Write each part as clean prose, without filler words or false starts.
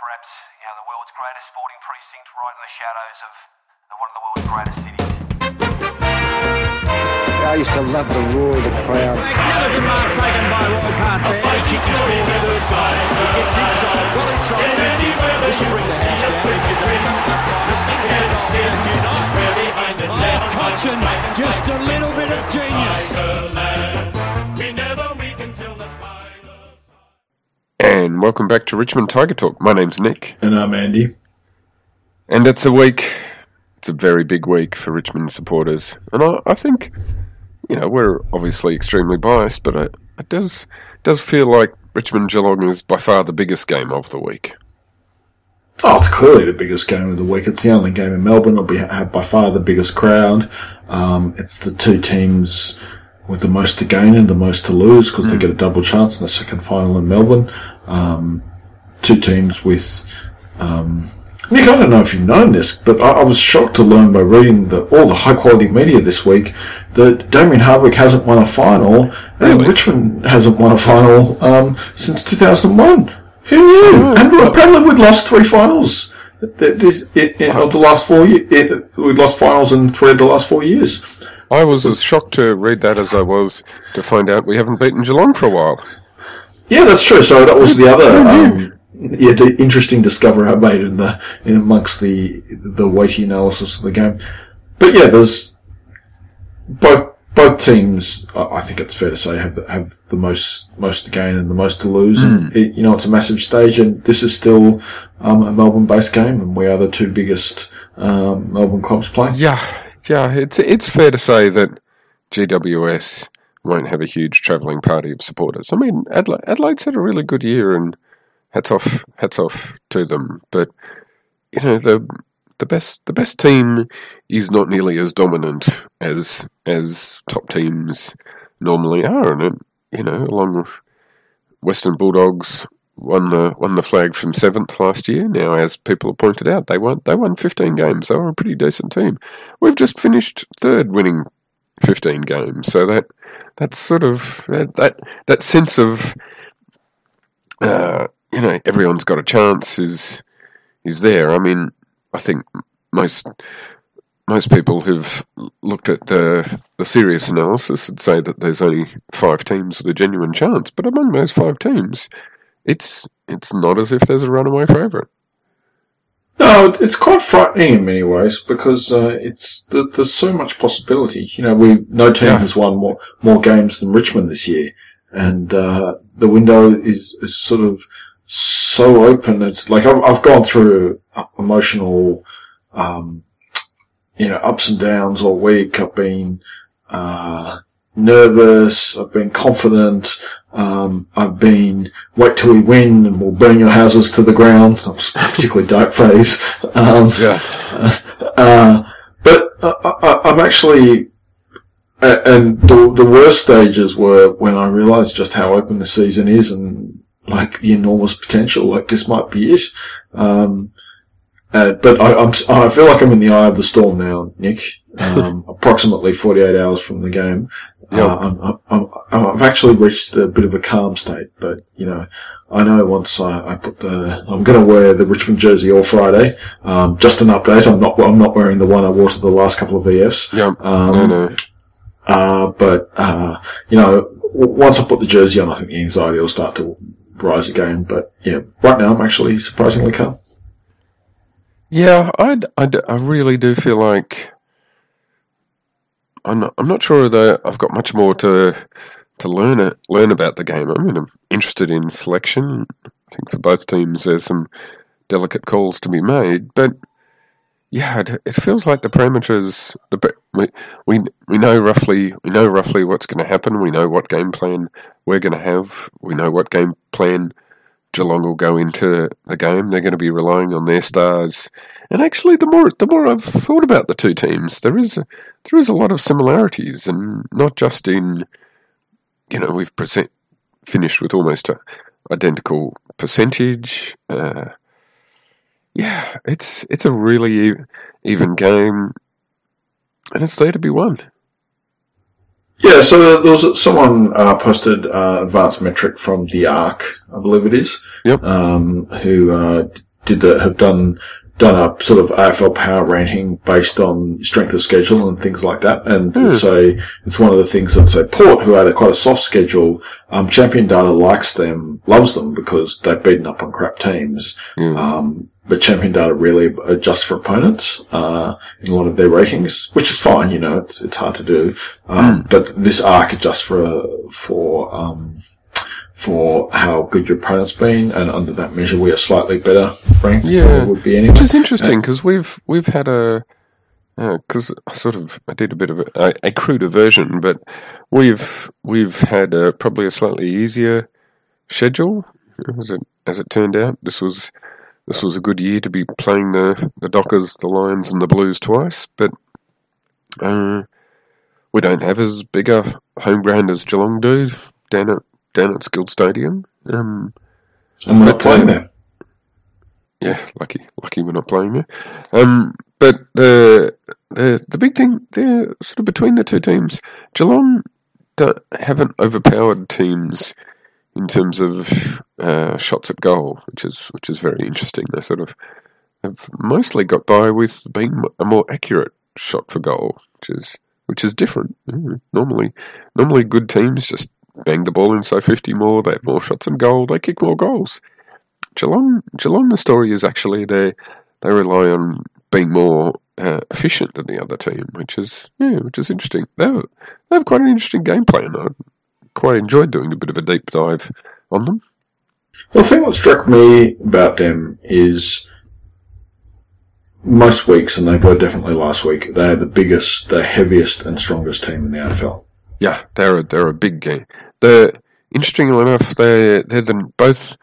perhaps, the world's greatest sporting precinct, right in the shadows of one of the world's greatest cities. I used to love the roar of the crowd. Skeleton mark taken by Walcott there. A kick is been the third time. He gets inside, well inside. And anywhere that you can see us make it win. The Snickers stand unite. We're behind the jet. Cochin, just a little bit of genius. We never weaken till the final. And welcome back to Richmond Tiger Talk. My name's Nick. And I'm Andy. And it's a very big week for Richmond supporters. And I think, we're obviously extremely biased, but it does feel like Richmond-Geelong is by far the biggest game of the week. Oh, it's clearly the biggest game of the week. It's the only game in Melbourne. It'll have by far the biggest crowd. It's the two teams with the most to gain and the most to lose because they get a double chance in the second final in Melbourne. Two teams with... Nick, I don't know if you've known this, but I was shocked to learn by reading all the high-quality media this week that Damien Hardwick hasn't won a final and Richmond hasn't won a final since 2001. Who knew? And apparently we'd lost three finals of the last 4 years. We'd lost finals in 3 of the last 4 years. I was as shocked to read that as I was to find out we haven't beaten Geelong for a while. Yeah, that's true. So that was the other... the interesting discovery I made in amongst the weighty analysis of the game. But yeah, there's both teams. I think it's fair to say have the most to gain and the most to lose. And it's a massive stage, and this is still a Melbourne-based game, and we are the two biggest Melbourne clubs playing. Yeah. It's fair to say that GWS won't have a huge travelling party of supporters. I mean, Adelaide's had a really good year, and hats off to them. But the best team is not nearly as dominant as top teams normally are, and along with Western Bulldogs won the flag from 7th last year. Now, as people have pointed out, they won 15 games. They were a pretty decent team. We've just finished 3rd, winning 15 games. So that's sort of that sense of everyone's got a chance is there. I mean, I think most people who've looked at the serious analysis would say that there's only 5 teams with a genuine chance. But among those 5 teams, it's not as if there's a runaway favourite. No, it's quite frightening in many ways because there's so much possibility. No team has won more games than Richmond this year, and the window is sort of so open. It's like I've gone through emotional, ups and downs all week. I've been nervous. I've been confident. I've been wait till we win and we'll burn your houses to the ground. That was a particularly dark phase. But I'm actually. And the worst stages were when I realised just how open the season is and like the enormous potential. Like this might be it. But I feel like I'm in the eye of the storm now, Nick. Approximately 48 hours from the game. Yep. I've actually reached a bit of a calm state, but I know once I'm going to wear the Richmond jersey all Friday. Just an update. I'm not wearing the one I wore to the last couple of VFs. Yep. No. Once I put the jersey on, I think the anxiety will start to rise again. But yeah, right now I'm actually surprisingly calm. Yeah, I really do feel like I'm not sure that I've got much more to learn about the game. I mean, I'm interested in selection. I think for both teams there's some delicate calls to be made, but yeah, it feels like the parameters. We know roughly what's going to happen. We know what game plan we're going to have. We know what game plan Geelong will go into the game. They're going to be relying on their stars. And actually, the more I've thought about the two teams, there is a lot of similarities, and not just in we've finished with almost an identical percentage. Yeah, it's a really even game, and it's there to be won. Yeah, so there was someone posted advanced metric from the Arc, I believe it is. Yep. Who have done a sort of AFL power ranking based on strength of schedule and things like that. And say it's one of the things that say Port, who had quite a soft schedule, Champion Data loves them because they've beaten up on crap teams. But Champion Data really adjusts for opponents in a lot of their ratings, which is fine. It's hard to do. But this ARC adjusts for how good your opponent's been, and under that measure, we are slightly better ranked than we would be anyway. Which is interesting because we've had because I did a bit of a cruder version, but we've had probably a slightly easier schedule as it turned out. This was a good year to be playing the Dockers, the Lions, and the Blues twice, but we don't have as big a home ground as Geelong do down at Skilled Stadium. And we're not playing there. Yeah, lucky we're not playing there. But the big thing, they're sort of between the two teams. Geelong haven't overpowered teams in terms of shots at goal, which is very interesting. They sort of have mostly got by with being a more accurate shot for goal, which is different. Normally good teams just bang the ball inside 50 more, they have more shots on goal, they kick more goals. Geelong, the story is actually they rely on being more efficient than the other team, which is interesting. They have quite an interesting game plan. I quite enjoyed doing a bit of a deep dive on them. Well, the thing that struck me about them is most weeks, and they were definitely last week, they're the biggest, the heaviest and strongest team in the AFL. Yeah, they're a big game. Interestingly enough, they're the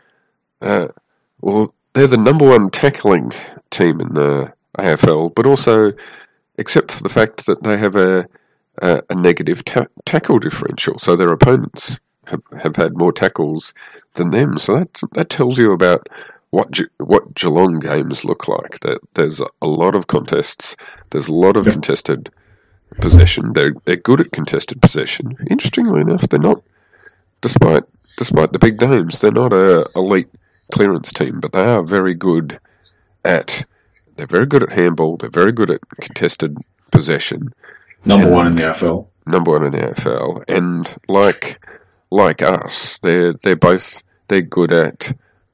number one tackling team in the AFL, but also, except for the fact that they have a negative tackle differential, so their opponents have had more tackles than them. So that tells you about what Geelong games look like. That there's a lot of contests. There's a lot of contested possession. They're good at contested possession. Interestingly enough, they're not, despite the big names, they're not a elite clearance team, but they are very good at. They're very good at handball. They're very good at contested possession. Number one in the AFL. And like us, they're good at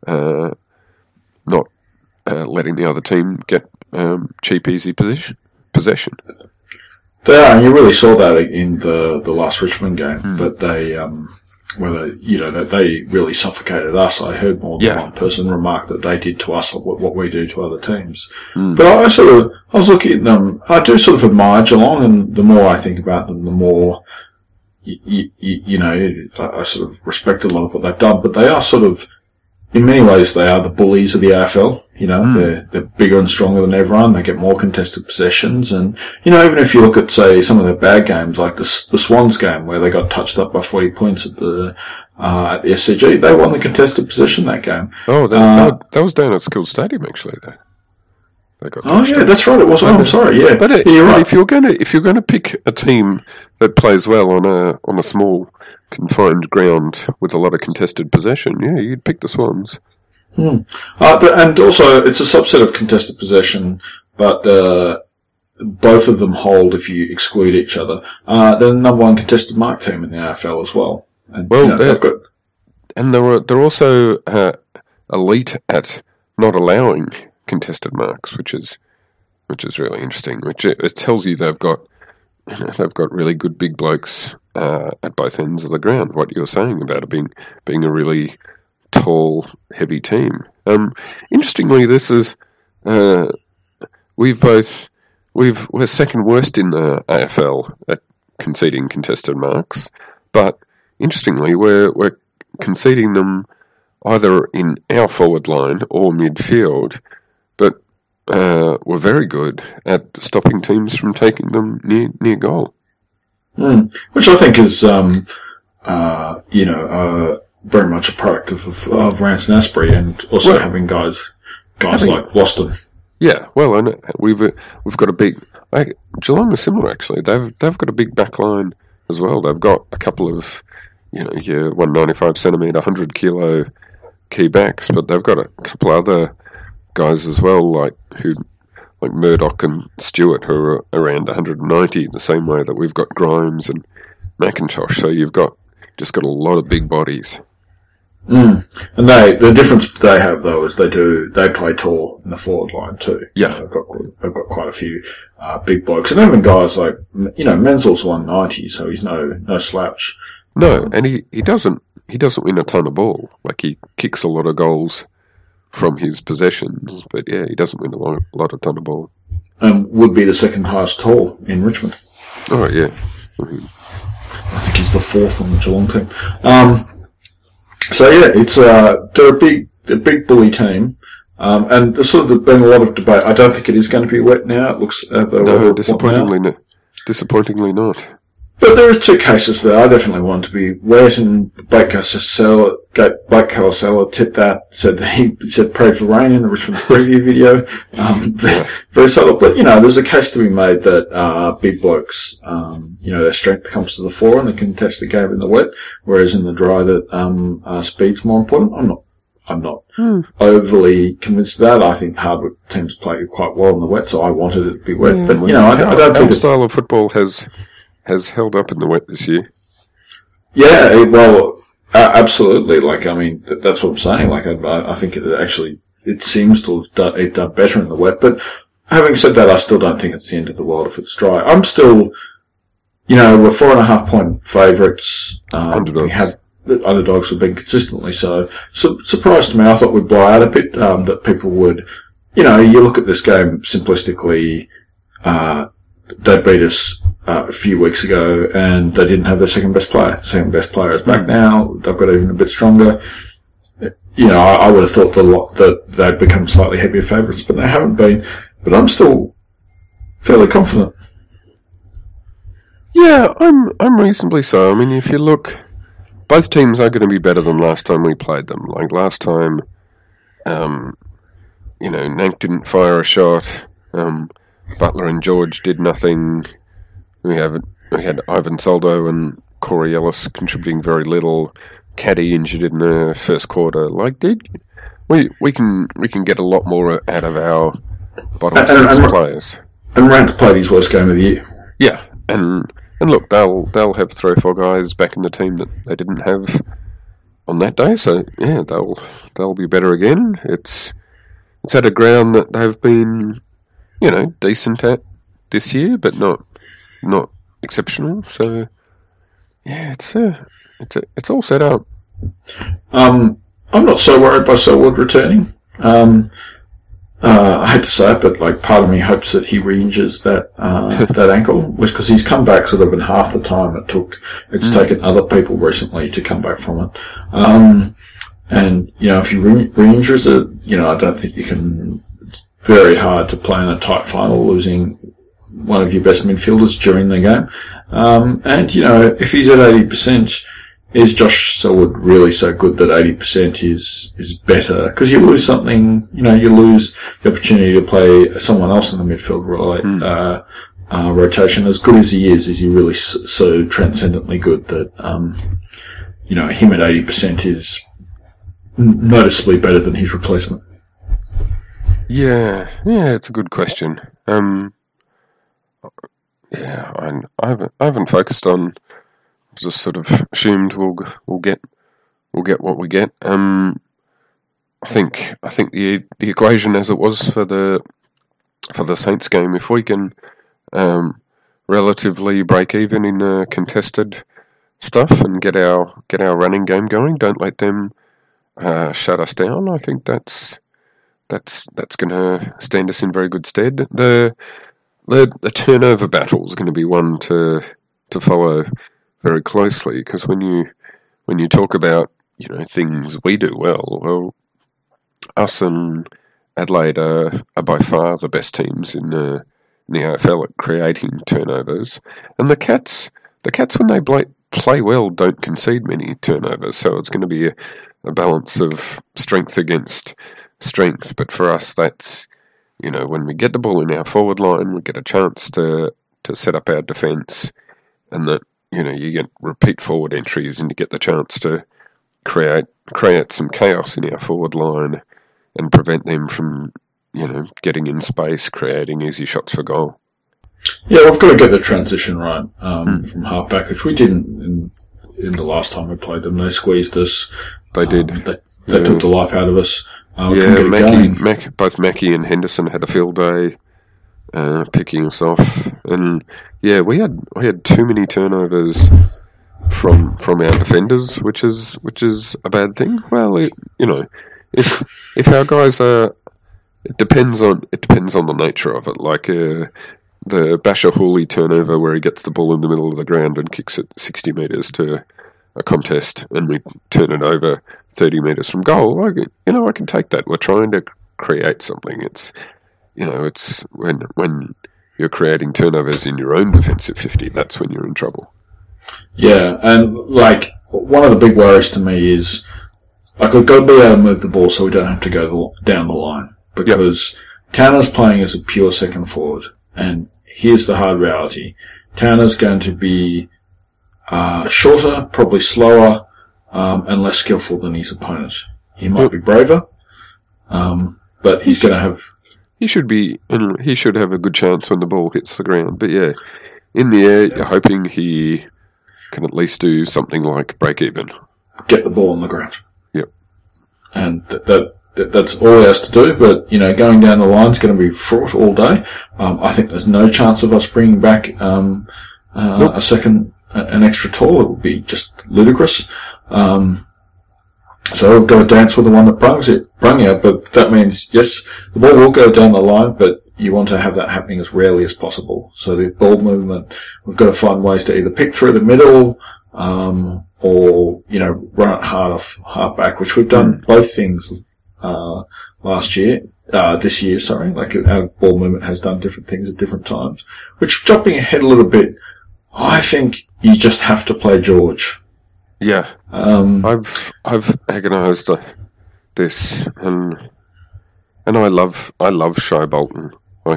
not letting the other team get cheap, easy possession. They are, and you really saw that in the last Richmond game. That they that they really suffocated us. I heard more than one person remark that they did to us what we do to other teams. But I was looking at them. I do sort of admire Geelong, and the more I think about them, the more I sort of respect a lot of what they've done. But they are sort of, in many ways, they are the bullies of the AFL. They're bigger and stronger than everyone. They get more contested possessions. And, even if you look at, say, some of their bad games, like the Swans game where they got touched up by 40 points at the SCG, they won the contested possession that game. Oh, that was down at Skilled Stadium, actually. They got that's right. It was. I'm sorry. Yeah. But you're right. If you're going to pick a team that plays well on a small confined ground with a lot of contested possession, you'd pick the Swans. And also, it's a subset of contested possession, but both of them hold if you exclude each other. They're the number one contested mark team in the AFL as well. And, they're also elite at not allowing contested marks, which is really interesting. Which it tells you they've got really good big blokes at both ends of the ground. What you're saying about it being a really tall, heavy team. Interestingly, this is we're second worst in the AFL at conceding contested marks, but interestingly, we're conceding them either in our forward line or midfield, but we're very good at stopping teams from taking them near goal. Which I think is, very much a product of Rance and Asprey, and also having guys like Loston. Yeah, well, and we've got a big. Geelong is similar actually. They've got a big back line as well. They've got a couple of your 195 centimetre, 100 kilo key backs, but they've got a couple other guys as well, like Murdoch and Stewart, who are around 190, the same way that we've got Grimes and McIntosh. So you've just got a lot of big bodies. And the difference they have though is they play tall in the forward line too. Yeah, they've got quite a few big blokes, and even guys like Menzel's 190, so he's no slouch. No, and he doesn't win a ton of ball. Like, he kicks a lot of goals from his possessions, but yeah, he doesn't win a lot of ton of ball. Would be the second highest tall in Richmond. Oh yeah, I think he's the fourth on the Geelong team. So yeah, it's they're a big bully team, and there's sort of been a lot of debate. I don't think it is going to be wet now. It looks no, disappointingly not. But there is two cases there. I definitely want it to be wet, and Blake Calicella tipped that, said prayed for rain in the Richmond preview video. Very subtle, but there's a case to be made that big blokes, their strength comes to the fore and they can test the game in the wet, whereas in the dry that speed's more important. I'm not overly convinced of that. I think hardwood teams play quite well in the wet, so I wanted it to be wet. But I don't think our style of football has held up in the wet this year. Yeah, absolutely. That's what I'm saying. I think it seems to have done better in the wet. But having said that, I still don't think it's the end of the world if it's dry. I'm still, we're 4.5 point favourites. The underdogs have been consistently so. Surprised me. I thought we'd blow out a bit, that people would, you look at this game simplistically, they beat us a few weeks ago, and they didn't have their second best player. Second best player is back now. They've got even a bit stronger. I would have thought that they'd become slightly heavier favourites, but they haven't been. But I'm still fairly confident. Yeah, I'm reasonably so. I mean, if you look, both teams are going to be better than last time we played them. Like last time, Nank didn't fire a shot. Butler and George did nothing. We had Ivan Soldo and Corey Ellis contributing very little. Caddy injured in the first quarter. We can get a lot more out of our bottom six players. And Rance played his worst game of the year. Yeah, and look, they'll have 3 or 4 guys back in the team that they didn't have on that day. So yeah, they'll be better again. It's at a ground that they've been, decent at this year, but not exceptional. So yeah, it's all set up. I'm not so worried by Selwood returning. I hate to say it, but part of me hopes that he re-injures that ankle, because he's come back sort of in half the time it's taken other people recently to come back from it. And if he re-injures it, I don't think you can. It's very hard to play in a tight final losing one of your best midfielders during the game. And if he's at 80%, is Josh Selwood really so good that 80% is better? Because you lose something, you lose the opportunity to play someone else in the midfield rotation. As good as he is he really so transcendently good that, him at 80% is noticeably better than his replacement? Yeah, it's a good question. I haven't focused on. Just sort of assumed we'll get what we get. I think the equation as it was for the Saints game, if we can relatively break even in the contested stuff and get our running game going, don't let them shut us down. I think that's going to stand us in very good stead. The turnover battle is going to be one to follow very closely, because when you talk about things we do well, us and Adelaide are by far the best teams in the AFL at creating turnovers, and the Cats when they play well don't concede many turnovers, so it's going to be a balance of strength against strength. But for us, that's when we get the ball in our forward line, we get a chance to set up our defence, and that you get repeat forward entries and you get the chance to create some chaos in our forward line and prevent them from getting in space, creating easy shots for goal. Yeah, we've got to get the transition right from halfback, which we didn't in the last time we played them. They squeezed us. They did. They took the life out of us. Both Mackie and Henderson had a field day picking us off, and we had too many turnovers from our defenders, which is a bad thing. Well, if our guys are, it depends on the nature of it. Like the Basher Hooley turnover where he gets the ball in the middle of the ground and kicks it 60 metres to a contest, and we turn it over 30 metres from goal. I can take that. We're trying to create something. It's when you're creating turnovers in your own defensive 50, that's when you're in trouble. Yeah, and one of the big worries to me is we've got to be able to move the ball so we don't have to go down the line, because Towner's playing as a pure second forward, and here's the hard reality: Towner's going to be shorter, probably slower, and less skillful than his opponent. He might be braver, but he's going to have. He should have a good chance when the ball hits the ground. But in the air, you're hoping he can at least do something like break even. Get the ball on the ground. Yep. And that's all he has to do. But, going down the line is going to be fraught all day. I think there's no chance of us bringing back an extra tall. It would be just ludicrous. So we've got to dance with the one that brung you, but that means, yes, the ball will go down the line, but you want to have that happening as rarely as possible. So the ball movement, we've got to find ways to either pick through the middle, or, run it hard off halfback, which we've done both things, this year, sorry. Our ball movement has done different things at different times. Which, jumping ahead a little bit, I think you just have to play George. Yeah, I've agonised this, and I love Shai Bolton. I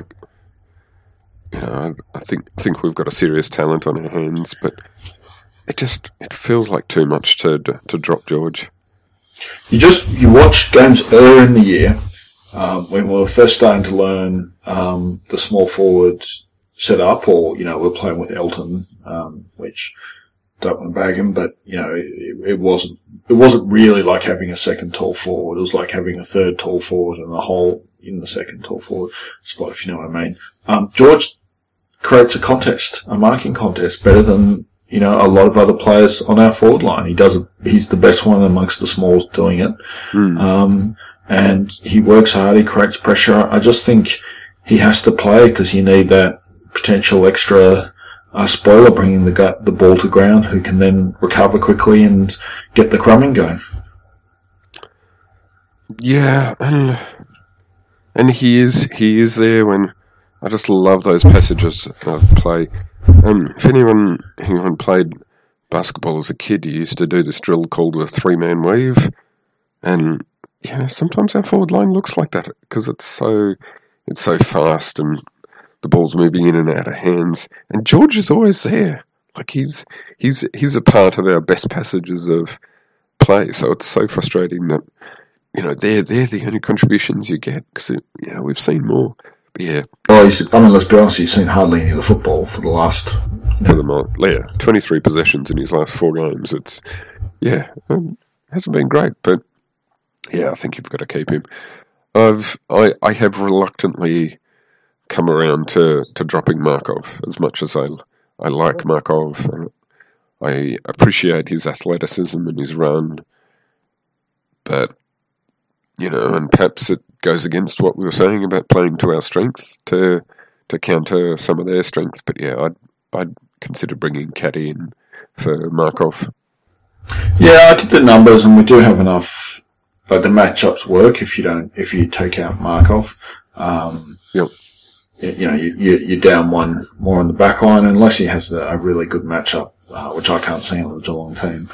think we've got a serious talent on our hands, but it feels like too much to drop George. You watch games earlier in the year when we were first starting to learn the small forward setup, or we're playing with Elton, which. Don't want to bag him, but it wasn't really like having a second tall forward. It was like having a third tall forward and a hole in the second tall forward spot, if you know what I mean. George creates a marking contest better than a lot of other players on our forward line. He's the best one amongst the smalls doing it. And he works hard. He creates pressure. I just think he has to play because you need that potential extra. Spoiler bringing the ball to ground, who can then recover quickly and get the crumbing going. Yeah, and he is there when I just love those passages of play. If anyone played basketball as a kid, you used to do this drill called the 3-man weave, and sometimes our forward line looks like that because it's so fast and the ball's moving in and out of hands, and George is always there. Like he's a part of our best passages of play. So it's so frustrating that they're the only contributions you get because we've seen more. But yeah. Oh, let's be honest. He's seen hardly any of the football for the last. For the 23 possessions in his last 4 games. It hasn't been great, but I think you've got to keep him. I have reluctantly come around to dropping Markov as much as I like Markov. I appreciate his athleticism and his run, but and perhaps it goes against what we were saying about playing to our strength to counter some of their strengths. But I'd consider bringing Caddy in for Markov. Yeah, I did the numbers, and we do have enough. But the matchups work if you take out Markov. Yep. You're down one more on the back line, unless he has a really good matchup, which I can't see on the Geelong team.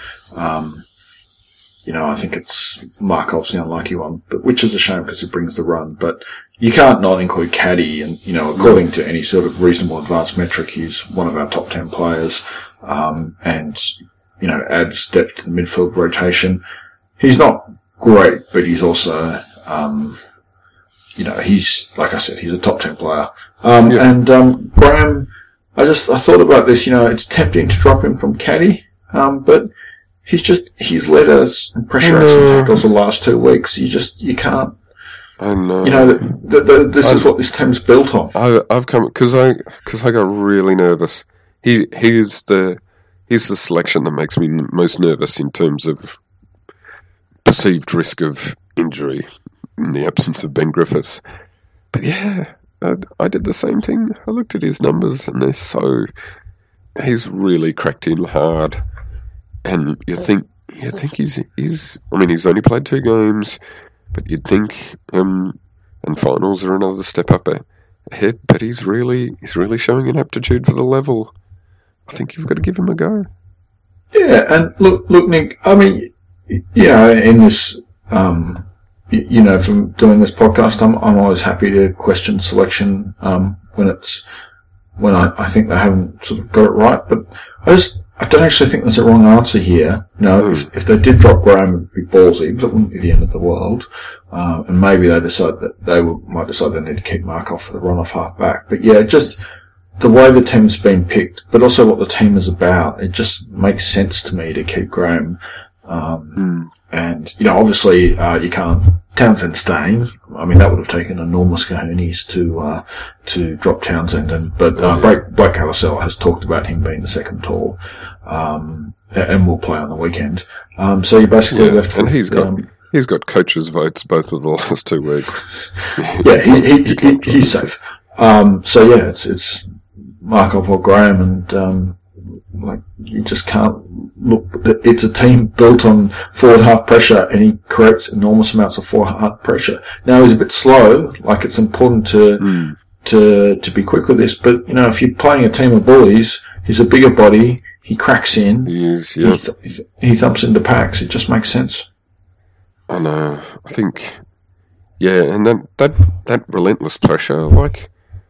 I think it's Markov's the unlucky one, but which is a shame because he brings the run. But you can't not include Caddy, and according to any sort of reasonable advanced metric, he's one of our top 10 players, and adds depth to the midfield rotation. He's not great, but he's also he's, like I said, he's a top 10 player. And Graham, I thought about this, it's tempting to drop him from caddy, but he's led us and pressure out some tackles the last 2 weeks. You can't. I know. This is what this team's built on. I've come because I got really nervous. He's the selection that makes me most nervous in terms of perceived risk of injury in the absence of Ben Griffiths. But yeah, I did the same thing. I looked at his numbers and he's really cracked in hard. And you think he's only played 2 games, but you'd think and finals are another step up ahead. But he's really showing an aptitude for the level. I think you've got to give him a go. Yeah, and look, Nick. I mean, in this, from doing this podcast, I'm always happy to question selection when I think they haven't sort of got it right. But I don't actually think there's a wrong answer here. If they did drop Graham, it'd be ballsy, but it wouldn't be the end of the world. And maybe they decide that might decide they need to keep Markov for the run-off half-back. But yeah, just the way the team's been picked, but also what the team is about, it just makes sense to me to keep Graham. And, obviously, you can't, Townsend staying, I mean, that would have taken enormous cojones to drop Townsend, but Blake Calicella has talked about him being the second tall, and will play on the weekend. So you're basically left with, and he's got coaches' votes both of the last 2 weeks. Yeah, he's safe. So yeah, it's Markov or Graham, and, you just can't look. It's a team built on forward half pressure, and he creates enormous amounts of forward half pressure. Now he's a bit slow. Like, it's important to be quick with this. But if you're playing a team of bullies, he's a bigger body. He cracks in. He is. Yeah. He thumps into packs. It just makes sense. I know. I think. Yeah, and that relentless pressure, like.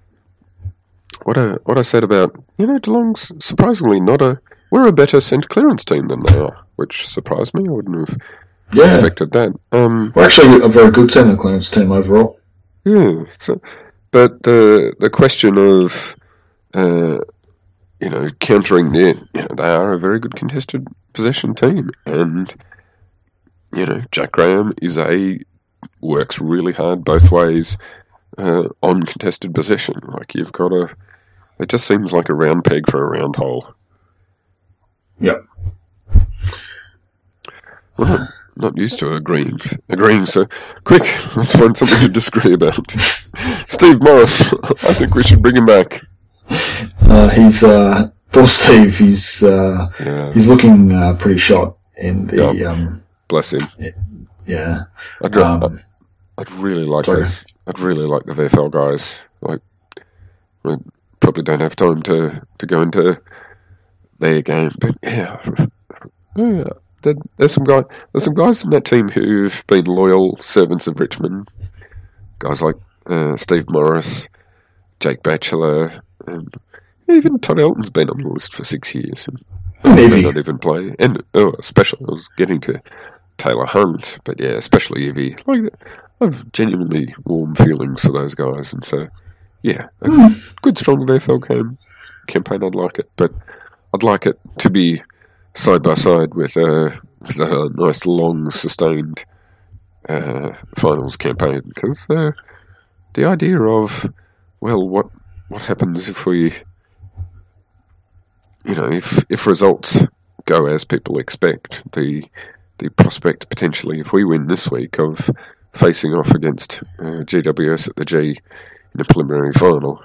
What I said about, Geelong's surprisingly we're a better centre clearance team than they are, which surprised me. I wouldn't have expected that. We're actually a very good centre clearance team overall. Yeah, but the question of, countering they are a very good contested possession team, and, Jack Graham works really hard both ways on contested possession. Like, you've got it just seems like a round peg for a round hole. Yep. Well, not used to agreeing. So, quick, let's find something to disagree about. Steve Morris, I think we should bring him back. Poor Steve, he's looking pretty shot in the. Bless him. Yeah. I'd really like this. I'd really like the VFL guys. Like, we probably don't have time to go into their game, but there's some guys in that team who've been loyal servants of Richmond. Guys like Steve Morris, Jake Batchelor, and even Todd Elton's been on the list for 6 years and may not even play. And especially, I was getting to Taylor Hunt, but yeah, especially Evie. Like, I've genuinely warm feelings for those guys, and so yeah, a good strong VFL campaign. I'd like it, but I'd like it to be side by side with a nice long sustained finals campaign, because the idea of what happens if we if results go as people expect, the prospect potentially, if we win this week, of facing off against GWS at the G in a preliminary final.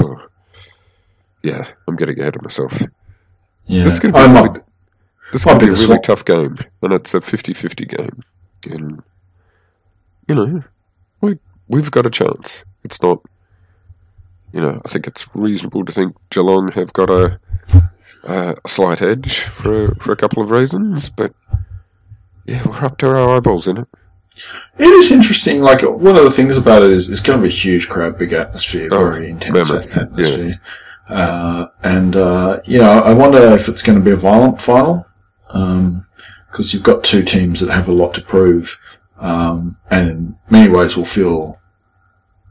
Yeah, I'm getting ahead of myself. Yeah, this is going to be a really tough game, and it's a 50-50 game. And, we've got a chance. It's not, I think it's reasonable to think Geelong have got a slight edge for a couple of reasons, but yeah, we're up to our eyeballs in it. It is interesting. Like, one of the things about it is it's going to be a huge crowd, big atmosphere, very intense atmosphere. Yeah. I wonder if it's going to be a violent final, because you've got two teams that have a lot to prove, and in many ways will feel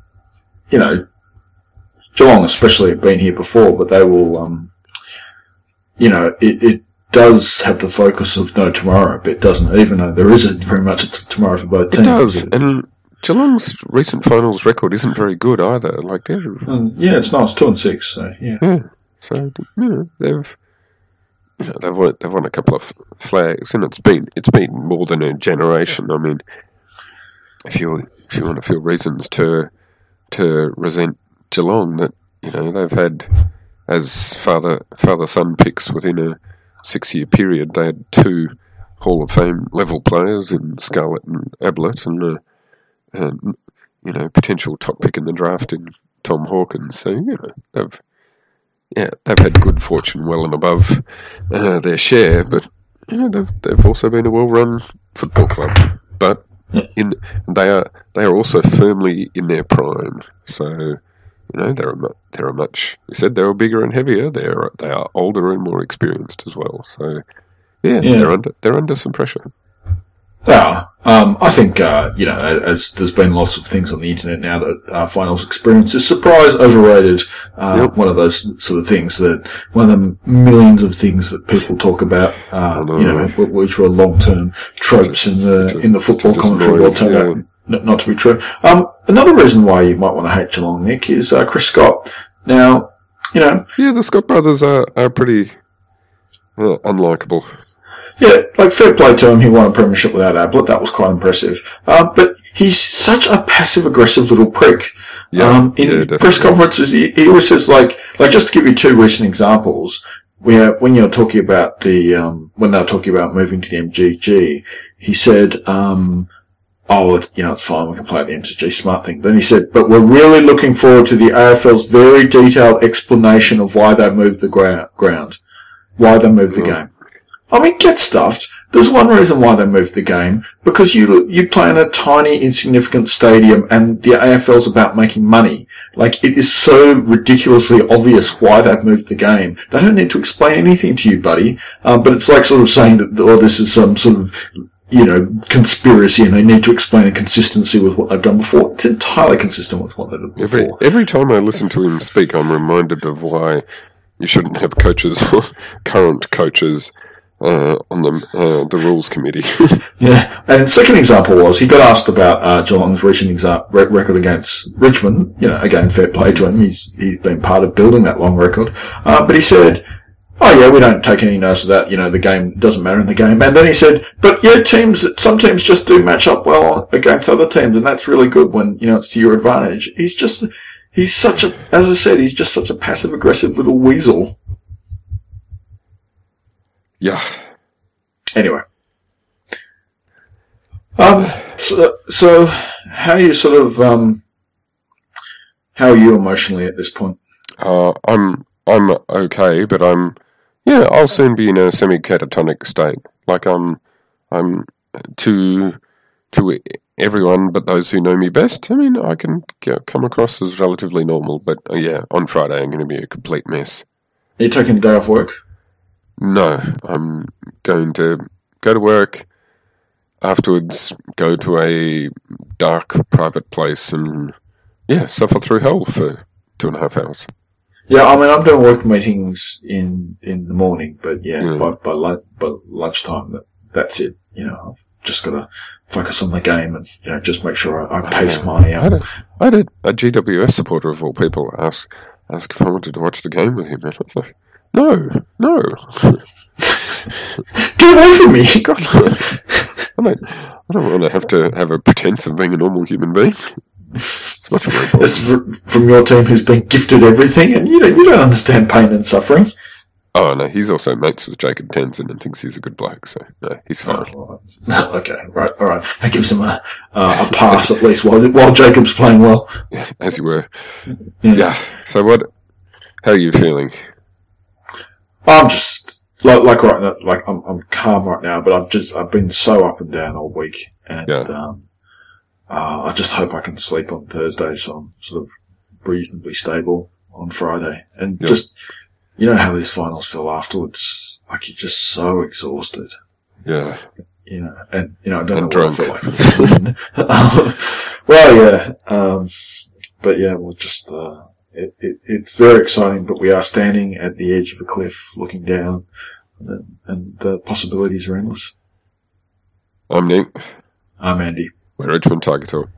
Geelong especially have been here before, but they will, it does have the focus of no tomorrow a bit, doesn't it? Even though there isn't very much tomorrow for both teams. It does, and Geelong's recent finals record isn't very good either. Like they're it's nice, 2-6. So so they've won a couple of flags, and it's been more than a generation. I mean, if you want to feel reasons to resent Geelong, that they've had as father-son picks within a 6-year period. They had 2 Hall of Fame level players in Scarlett and Ablett, and potential top pick in the draft in Tom Hawkins. So they've had good fortune well and above their share, but they've also been a well-run football club. But they are also firmly in their prime. So they're a much. You said they were bigger and heavier. They are older and more experienced as well. So they're under some pressure. Yeah, I think, as there's been lots of things on the internet now that finals experience is surprise overrated. One of those sort of things one of the millions of things that people talk about, which were long-term tropes in the football commentary world turn out not to be true. Another reason why you might want to hate Geelong, Nick, is Chris Scott. Now, the Scott brothers are pretty unlikable. Yeah, fair play to him. He won a premiership without Ablett. That was quite impressive. But he's such a passive-aggressive little prick. In press conferences, he always says, just to give you 2 recent examples, where when you're talking about when they're talking about moving to the MGG, he said, it's fine, we can play at the MCG, smart thing. Then he said, but we're really looking forward to the AFL's very detailed explanation of why they moved the ground, why they moved the game. I mean, get stuffed. There's one reason why they moved the game, because you play in a tiny, insignificant stadium, and the AFL's about making money. It is so ridiculously obvious why they've moved the game. They don't need to explain anything to you, buddy. But it's like sort of saying that, this is some sort of, conspiracy, and they need to explain the consistency with what they've done before. It's entirely consistent with what they did before. Every time I listen to him speak, I'm reminded of why you shouldn't have coaches or current coaches on the rules committee. Yeah, and second example was he got asked about Geelong's recent record against Richmond. Again, fair play to him. He's been part of building that long record. But he said, we don't take any notice of that. The game doesn't matter in the game. And then he said, but some teams just do match up well against other teams, and that's really good when it's to your advantage. He's just such a passive aggressive little weasel. Yeah. Anyway. So how are you how are you emotionally at this point? I'm okay, but I'll soon be in a semi-catatonic state. I'm to everyone but those who know me best. I mean, I can come across as relatively normal, but on Friday I'm going to be a complete mess. Are you taking a day off work? No, I'm going to go to work, afterwards go to a dark private place and, suffer through hell for 2.5 hours. Yeah, I mean, I'm doing work meetings in the morning, but by lunchtime, that's it. I've just got to focus on the game and, just make sure I pace my... I had a GWS supporter of all people ask if I wanted to watch the game with him, and I was like, No. Get away from me! God, I don't want to have a pretense of being a normal human being. It's much more important. That's from your team who's been gifted everything, and you don't understand pain and suffering. Oh no, he's also mates with Jacob Tenzin and thinks he's a good bloke, so no, he's fine. Okay, right, all right. That gives him a pass at least while Jacob's playing well. Yeah, as you were. Yeah. So how are you feeling? I'm just like right now, I'm calm right now, but I've been so up and down all week, and I just hope I can sleep on Thursday, so I'm sort of reasonably stable on Friday, and just how these finals feel afterwards, like you're just so exhausted. Yeah. I don't know drunk. what I feel like. But yeah, we'll just, it's very exciting, but we are standing at the edge of a cliff looking down, and the possibilities are endless. I'm Nick. I'm Andy. We're Richmond Tiger Talk.